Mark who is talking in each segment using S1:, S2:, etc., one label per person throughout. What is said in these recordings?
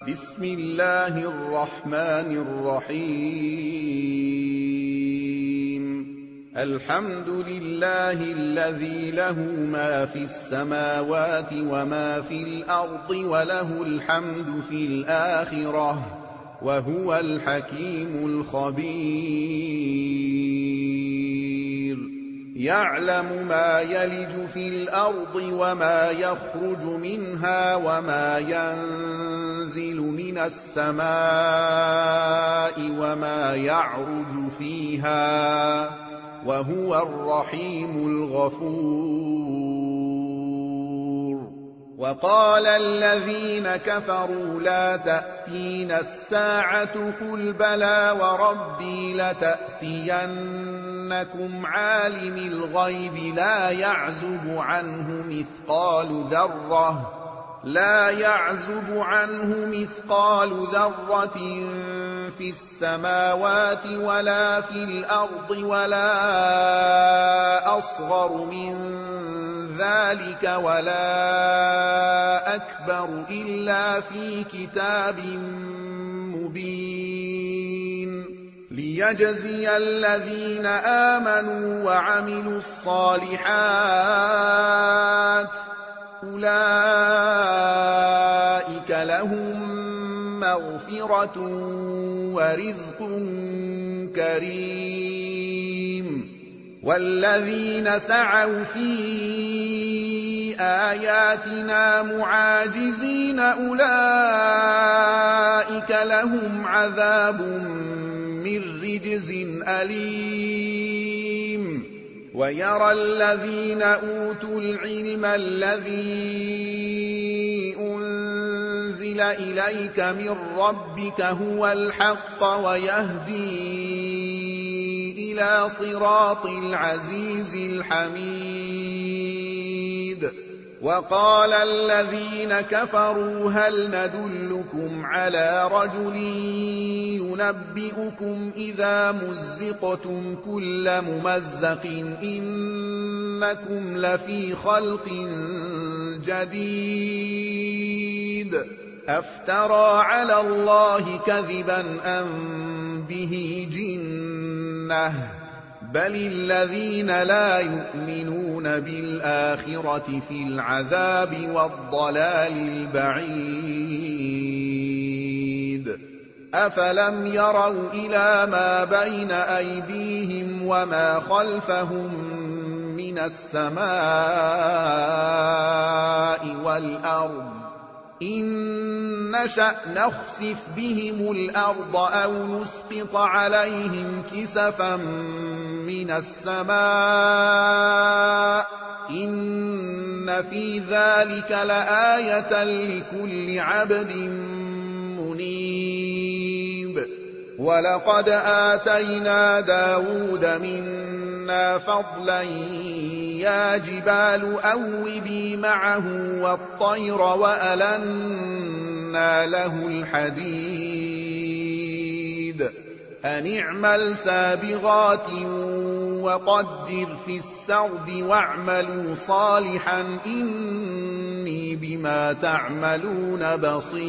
S1: بسم الله الرحمن الرحيم الحمد لله الذي له ما في السماوات وما في الأرض وله الحمد في الآخرة وهو الحكيم الخبير يعلم ما يلج في الأرض وما يخرج منها وما ينزل من السماء وما يعرج فيها وهو الرحيم الغفور وقال الذين كفروا لا تأتينا الساعة قل بلى وربي لتأتينكم عالم الغيب لا يعزب عنه مثقال ذرة في السماوات ولا في الأرض ولا أصغر من ذلك ولا أكبر إلا في كتاب مبين ليجزي الذين آمنوا وعملوا الصالحات أولئك لهم مغفرة ورزق كريم والذين سعوا في آياتنا معاجزين أولئك لهم عذاب من رجز أليم ويرى الذين أوتوا العلم الذي أنزل إليك من ربك هو الحق ويهدي إلى صراط العزيز الحميد وقال الذين كفروا هل ندلكم على رجل ينبئكم إذا مزقتم كل ممزق إنكم لفي خلق جديد أفترى على الله كذبا أم به جنة بل الذين لا يؤمنون بالآخرة في العذاب والضلال البعيد أفلم يروا إلى ما بين أيديهم وما خلفهم من السماء والأرض إن نشأ نخسف بهم الأرض أو نسقط عليهم كسفا من السماء إن في ذلك لآية لكل عبد منيب ولقد آتينا داود منا فضلا يا جبال أوبي معه والطير وألنا له الحديد أن اعمل سابغات وقدر في السرد واعملوا صالحا إني بما تعملون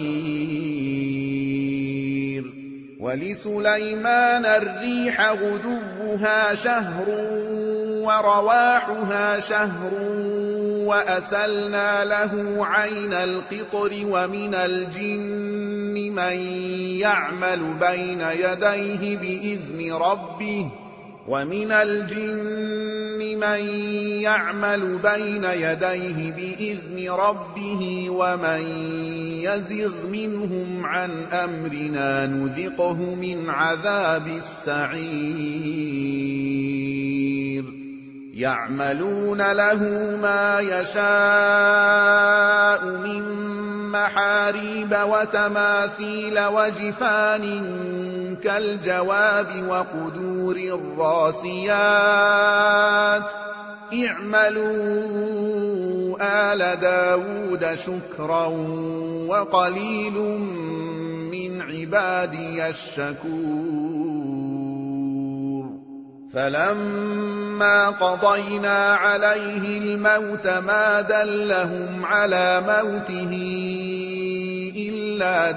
S1: بصير ولسليمان الريح غدوها شهر ورواحها شهر وأسلنا له عين القطر ومن الجن من يعمل بين يديه بإذن ربه ومن يزغ منهم عن أمرنا نذقه من عذاب السعير يعملون له ما يشاء من محاريب وتماثيل وجفان كالجواب وقدور الراسيات اعملوا آل داود شكرا وقليل من عبادي الشكور فلما قضينا عليه الموت ما دلهم على موته إلا إِلَّا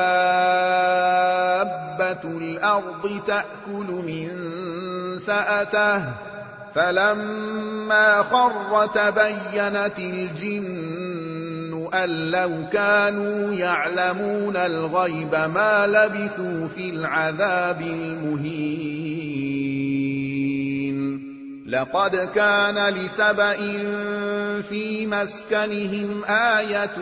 S1: دَابَّةُ الْأَرْضِ تَأْكُلُ مِن سَأَتَهُ فَلَمَّا خَرَّ تَبَيَّنَتِ الْجِنُّ أَن لَّوْ كَانُوا يَعْلَمُونَ الْغَيْبَ مَا لَبِثُوا فِي الْعَذَابِ الْمُهِينِ لَقَدْ كَانَ لِسَبَإٍ فِي مَسْكَنِهِمْ آيَةٌ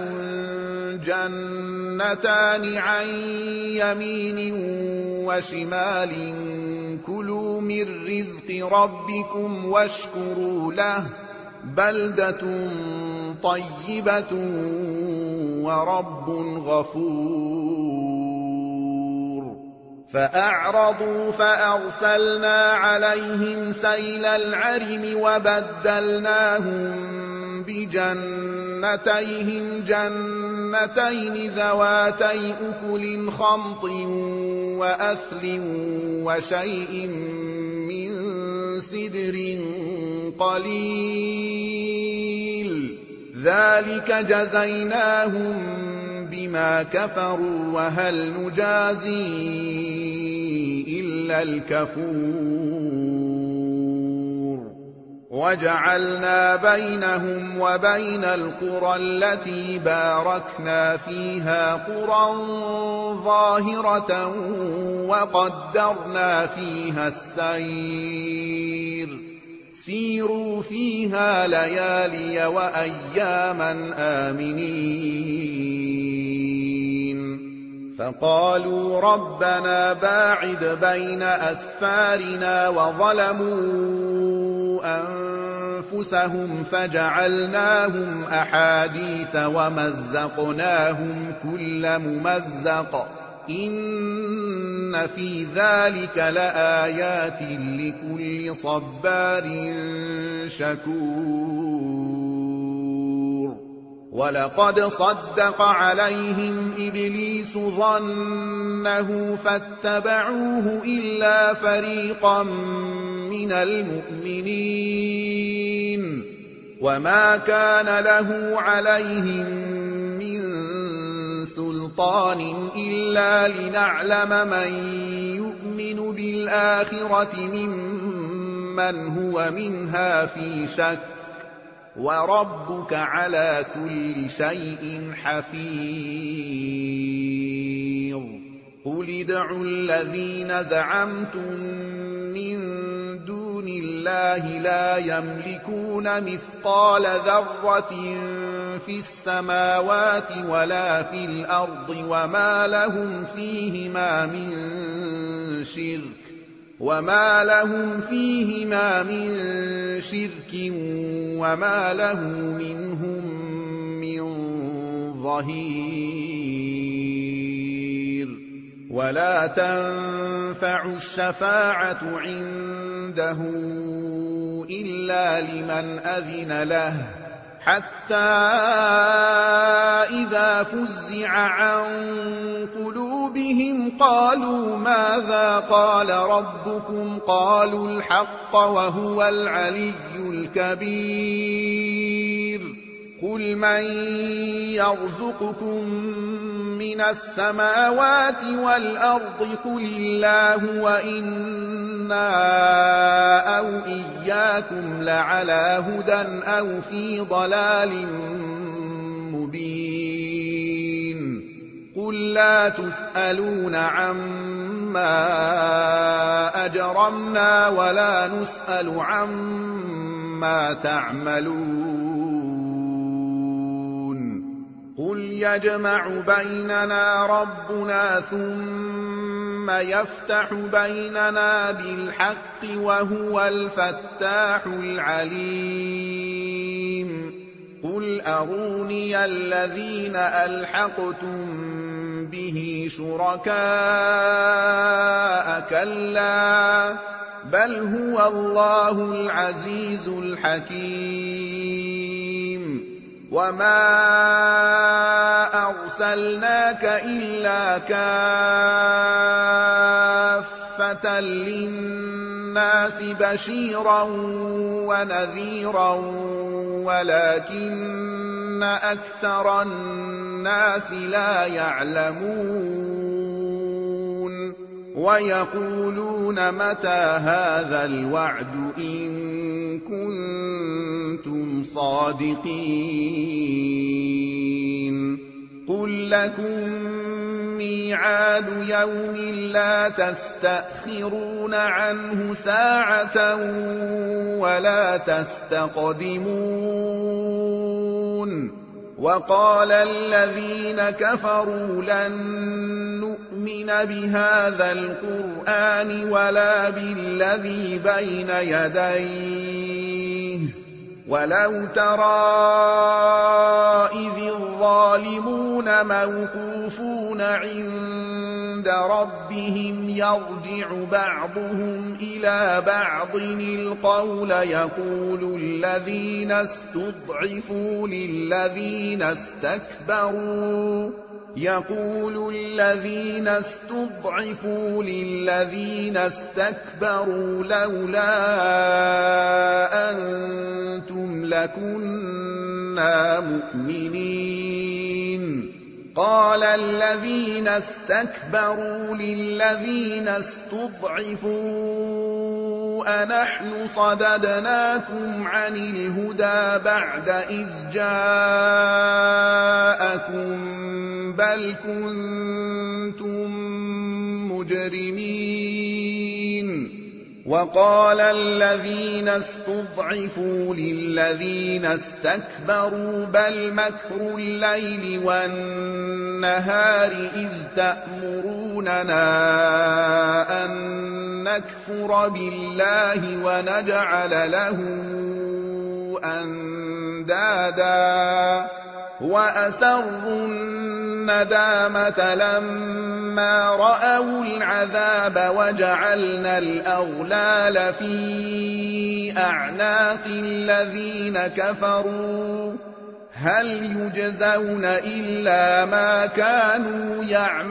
S1: جَنَّتَانِ عَن يَمِينٍ وَشِمَالٍ كُلُوا مِن رِّزْقِ رَبِّكُمْ وَاشْكُرُوا لَهُ بَلْدَةٌ طَيِّبَةٌ وَرَبٌّ غَفُورٌ فَأَعْرَضُوا فَأَرْسَلْنَا عَلَيْهِمْ سَيْلَ الْعَرِمِ وَبَدَّلْنَاهُم بِجَنَّتَيْهِمْ جَنَّتَيْنِ ذَوَاتَيْ أُكُلٍ خَمْطٍ وَأَثْلٍ وَشَيْءٍ مِّن سِدْرٍ قَلِيلٍ ذَلِكَ جَزَيْنَاهُم بِمَا كَفَرُوا وَهَلْ نُجَازِي إِلَّا الْكَفُورَ وَجَعَلْنَا بَيْنَهُمْ وَبَيْنَ الْقُرَى الَّتِي بَارَكْنَا فِيهَا قُرًى ظَاهِرَةً وَقَدَّرْنَا فِيهَا السَّيْرَ سِيرُوا فِيهَا لَيَالِيَ وَأَيَّامًا آمِنِينَ فَقَالُوا رَبَّنَا بَاعِدْ بَيْنَ أَسْفَارِنَا وَظَلَمُوا أَنفُسَهُمْ فَجَعَلْنَاهُمْ أَحَادِيثَ وَمَزَّقْنَاهُمْ كُلَّ مُمَزَّقٍ إِنَّ فِي ذَلِكَ لَآيَاتٍ لِكُلِّ صَبَّارٍ شَكُورٍ وَلَقَدْ صَدَّقَ عَلَيْهِمْ إِبْلِيسُ ظَنَّهُ فَاتَّبَعُوهُ إِلَّا فَرِيقًا مِّنَ الْمُؤْمِنِينَ وَمَا كَانَ لَهُ عَلَيْهِم مِّن سُلْطَانٍ إِلَّا لِنَعْلَمَ مَن يُؤْمِنُ بِالْآخِرَةِ مِمَّنْ هُوَ مِنْهَا فِي شَكٍّ وَرَبُّكَ عَلَىٰ كُلِّ شَيْءٍ حَفِيظٌ قُلِ ادْعُوا الَّذِينَ زَعَمْتُم مِّن دُونِ اللَّهِ لَا يَمْلِكُونَ مِثْقَالَ دَرَّةٍ فِي السَّمَاوَاتِ وَلَا فِي الْأَرْضِ وَمَا لَهُمْ فِيهِمَا مِن شِرْكٍ وَمَا لَهُ مِنْهُم مِّن ظَهِيرٍ وَلَا تَنفَعُ الشَّفَاعَةُ عِندَهُ إِلَّا لِمَنْ أَذِنَ لَهُ حَتَّىٰ إِذَا فُزِّعَ عَن قُلُوبِهِمْ قَالُوا مَاذَا قَالَ رَبُّكُمْ قَالُوا الْحَقَّ وَهُوَ الْعَلِيُّ الْكَبِيرُ قُلْ مَن يَرْزُقُكُم مِّنَ السَّمَاوَاتِ وَالْأَرْضِ قُلِ اللَّهُ وَإِنَّا أَوْ إِيَّاكُمْ لَعَلَىٰ هُدًى أَوْ فِي ضَلَالٍ مُّبِينٍ قُل لَّا تُسْأَلُونَ عَمَّا أَجْرَمْنَا وَلَا نُسْأَلُ عَمَّا تَعْمَلُونَ قُلْ يَجْمَعُ بَيْنَنَا رَبُّنَا ثُمَّ يَفْتَحُ بَيْنَنَا بِالْحَقِّ وَهُوَ الْفَتَّاحُ الْعَلِيمُ قُلْ أَرُونِيَ الَّذِينَ أَلْحَقْتُم بِهِ شُرَكَاءَ كَلَّا بَلْ هُوَ اللَّهُ الْعَزِيزُ الْحَكِيمُ وَمَا أَرْسَلْنَاكَ إِلَّا كَافَّةً كَافَّةً لِّلنَّاسِ بَشِيرًا وَنَذِيرًا وَلَٰكِنَّ أَكْثَرَ النَّاسِ لَا يَعْلَمُونَ وَيَقُولُونَ مَتَىٰ هَٰذَا الْوَعْدُ إِن كُنتُمْ صَادِقِينَ قُل لَّكُم مِّيعَادُ يَوْمٍ لَّا تَسْتَأْخِرُونَ عَنْهُ سَاعَةً وَلَا تَسْتَقْدِمُونَ وَقَالَ الَّذِينَ كَفَرُوا لَن نُّؤْمِنَ بِهَٰذَا الْقُرْآنِ وَلَا بِالَّذِي بَيْنَ يَدَيْهِ وَلَوْ تَرَىٰ إِذِ الظَّالِمُونَ موقوفون عِندَ رَبِّهِمْ يَرْجِعُ بَعْضُهُمْ إِلَىٰ بَعْضٍ الْقَوْلَ يَقُولُ الَّذِينَ اسْتُضْعِفُوا لِلَّذِينَ اسْتَكْبَرُوا لَوْلَا أَنتُمْ لَكُنَّا مُؤْمِنِينَ قَالَ الَّذِينَ اسْتَكْبَرُوا لِلَّذِينَ اسْتُضْعِفُوا أَنَحْنُ صَدَدْنَاكُمْ عَنِ الْهُدَىٰ بَعْدَ إِذْ جَاءَكُم بَلْ كُنتُم مُّجْرِمِينَ وَقَالَ الَّذِينَ اسْتُضْعِفُوا لِلَّذِينَ اسْتَكْبَرُوا بَلْ مَكْرُ اللَّيْلِ وَالنَّهَارِ إِذْ تَأْمُرُونَنَا أَن نَّكْفُرَ بِاللَّهِ وَنَجْعَلَ لَهُ أَندَادًا وَأَسَرُّوا النَّدَامَةَ لَمَّا رَأَوُا الْعَذَابَ وَجَعَلْنَا الْأَغْلَالَ فِي أَعْنَاقِ الَّذِينَ كَفَرُوا هَلْ يُجْزَوْنَ إِلَّا مَا كَانُوا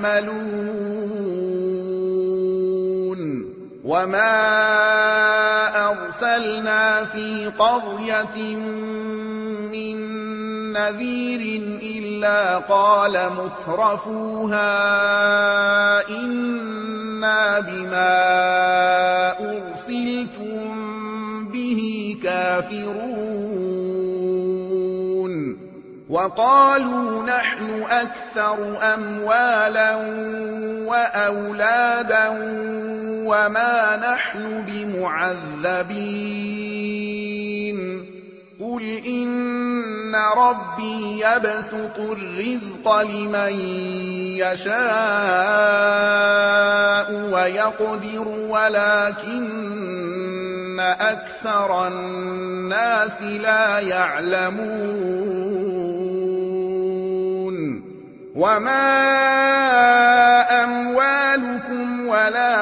S1: يَعْمَلُونَ وَمَا أَرْسَلْنَا فِي قَرْيَةٍ مِّن نَّذِيرٍ إِلَّا قَالَ مُتْرَفُوهَا إِنَّا بِمَا أُرْسِلْتُم بِهِ كَافِرُونَ وَقَالُوا نَحْنُ أَكْثَرُ أَمْوَالًا وَأَوْلَادًا وَمَا نَحْنُ بِمُعَذَّبِينَ قُلْ إِنَّ رَبِّي يَبْسُطُ الرِّزْقَ لِمَن يَشَاءُ وَيَقْدِرُ وَلَٰكِنَّ أَكْثَرَ النَّاسِ لَا يَعْلَمُونَ وَمَا أَمْوَالُكُمْ وَلَا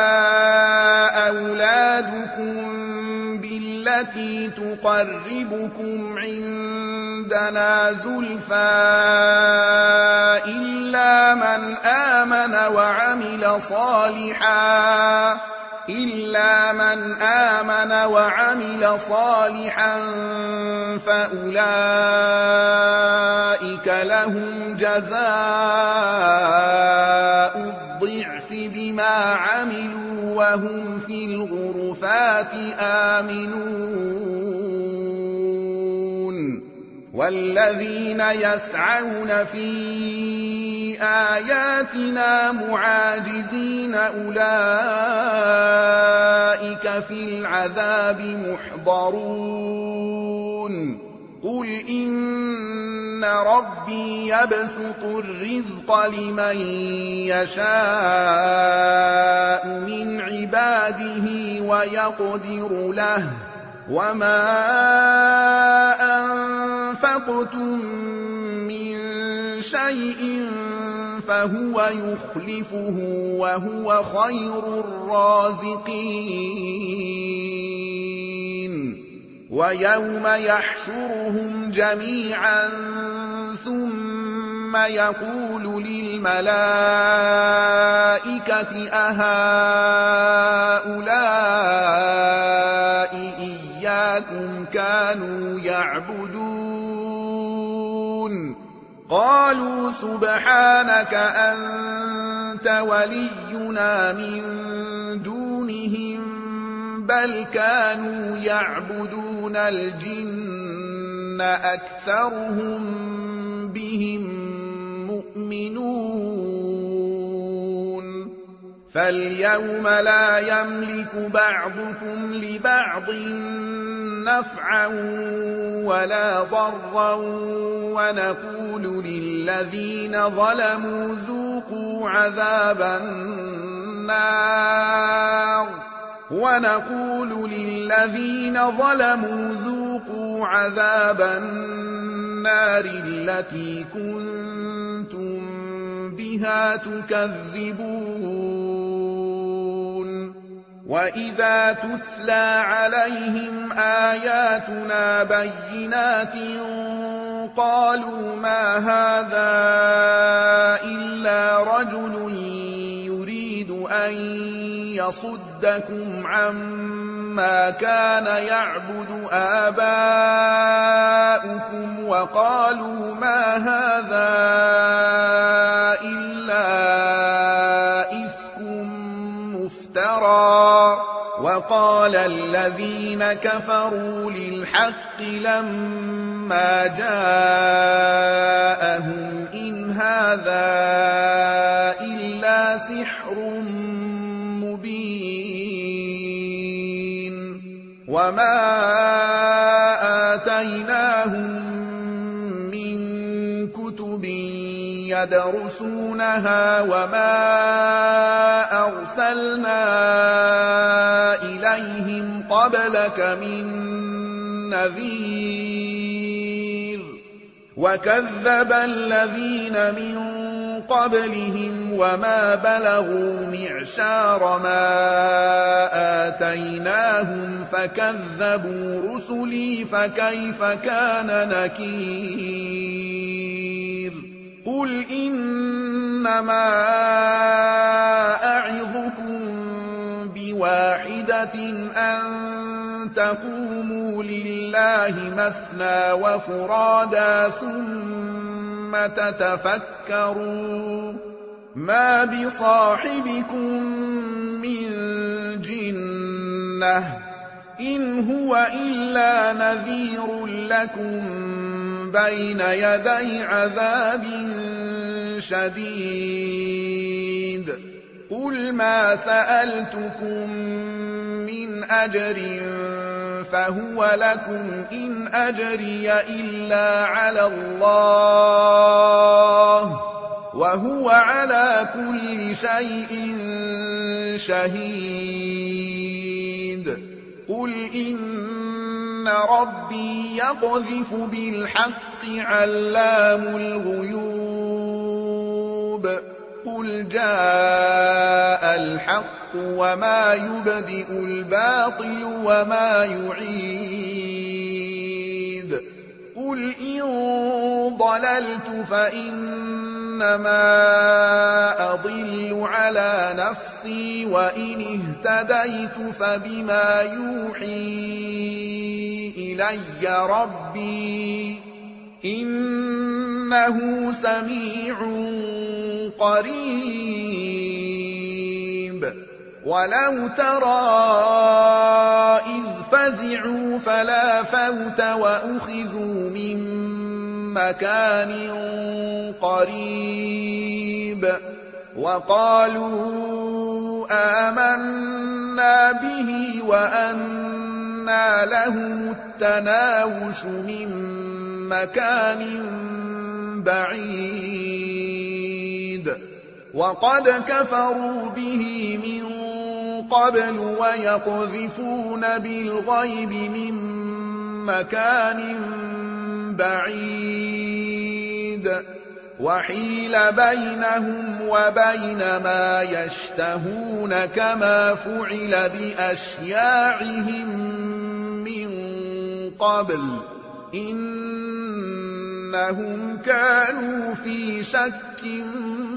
S1: أَوْلَادُكُم بِالَّتِي تُقَرِّبُكُمْ عِندَنَا زُلْفَىٰ إِلَّا مَنْ آمَنَ وَعَمِلَ صَالِحًا فَأُولَٰئِكَ لَهُمْ جَزَاءُ الضِّعْفِ بِمَا عَمِلُوا وَهُمْ فِي الْغُرُفَاتِ آمِنُونَ وَالَّذِينَ يَسْعَوْنَ فِي آيَاتِنَا مُعَاجِزِينَ أُولَٰئِكَ فِي الْعَذَابِ مُحْضَرُونَ قُلْ إِنَّ رَبِّي يَبْسُطُ الرِّزْقَ لِمَن يَشَاءُ مِنْ عِبَادِهِ وَيَقْدِرُ لَهُ وَمَا أَنفَقْتُم مِّن شَيْءٍ فَهُوَ يُخْلِفُهُ وَهُوَ خَيْرُ الرَّازِقِينَ وَيَوْمَ يَحْشُرُهُمْ جَمِيعًا ثُمَّ يَقُولُ لِلْمَلَائِكَةِ الْمَلَائِكَةِ أَهَٰؤُلَاءِ إِيَّاكُمْ كَانُوا يَعْبُدُونَ قَالُوا سُبْحَانَكَ أَنتَ وَلِيُّنَا مِن دُونِهِم بَلْ كَانُوا يَعْبُدُونَ الْجِنَّ أَكْثَرُهُم بِهِم مُّؤْمِنُونَ فَالْيَوْمَ لَا يَمْلِكُ بَعْضُكُمْ لِبَعْضٍ نَّفْعًا وَلَا ضَرًّا ونقول للذين ظلموا ذوقوا عذاب النار التي كنتم بها تكذبون وَإِذَا تُتْلَىٰ عَلَيْهِمْ آيَاتُنَا بَيِّنَاتٍ قَالُوا مَا هَٰذَا إِلَّا رَجُلٌ يُرِيدُ أَن يَصُدَّكُمْ عَمَّا كَانَ يَعْبُدُ آبَاؤُكُمْ وَقَالُوا مَا هَٰذَا إِلَّا إِفْكٌ مُّفْتَرًى وَقَالَ الَّذِينَ كَفَرُوا لِلْحَقِّ لَمَّا جَاءَهُمْ إِنْ هَٰذَا إِلَّا سِحْرٌ مُّبِينٌ وَمَا آتَيْنَاهُم مِّن كُتُبٍ يَدْرُسُونَهَا وَمَا أَرْسَلْنَا إِلَيْهِمْ قَبْلَكَ مِن نَّذِيرٍ وَكَذَّبَ الَّذِينَ مِن قَبْلِهِمْ وَمَا بَلَغُوا مِعْشَارَ مَا آتَيْنَاهُمْ فَكَذَّبُوا رُسُلِي فَكَيْفَ كَانَ نَكِيرِ قُلْ إِنَّمَا أَعِظُكُم بِوَاحِدَةٍ أَن تَقُومُوا لِلَّهِ مَثْنَىٰ وَفُرَادَىٰ ثُمَّ تَتَفَكَّرُوا مَا بِصَاحِبِكُم مِّن جِنَّةٍ إِنْ هُوَ إِلَّا نَذِيرٌ لَّكُم بَيْنَ يَدَيْ عَذَابٍ شَدِيدٍ قُلْ مَا سَأَلْتُكُم مِّنْ أَجْرٍ فَهُوَ لَكُمْ إِنْ أَجْرِيَ إِلَّا عَلَى اللَّهِ وَهُوَ عَلَىٰ كُلِّ شَيْءٍ شَهِيدٌ قُلْ إِنَّ رَبِّي يَقْذِفُ بِالْحَقِّ عَلَّامُ الْغُيُوبِ قُلْ جَاءَ الْحَقُّ وَمَا يُبْدِئُ الْبَاطِلُ وَمَا يُعِيدُ قُلْ إِن ضَلَلْتُ فَإِنَّمَا أَضِلُّ عَلَىٰ نَفْسِي وَإِنِ اهْتَدَيْتُ فَبِمَا يُوحِي إِلَيَّ رَبِّي إِنَّهُ سَمِيعٌ قَرِيبٌ وَلَوْ تَرَىٰ إِذْ فَزِعُوا فَلَا فَوْتَ وَأُخِذُوا مِن مَّكَانٍ قَرِيبٍ وَقَالُوا آمَنَّا بِهِ وَأَنَّىٰ لَهُمُ التَّنَاوُشُ مِن مَّكَانٍ بَعِيدٍ وَقَدْ كَفَرُوا بِهِ مِن قَبْلُ وَيَقْذِفُونَ بِالْغَيْبِ مِن مَّكَانٍ بَعِيدٍ وَحِيلَ بَيْنَهُمْ وَبَيْنَ مَا يَشْتَهُونَ كَمَا فُعِلَ بِأَشْيَاعِهِم مِّن قَبْلُ إِنَّهُمْ كَانُوا فِي شَكٍّ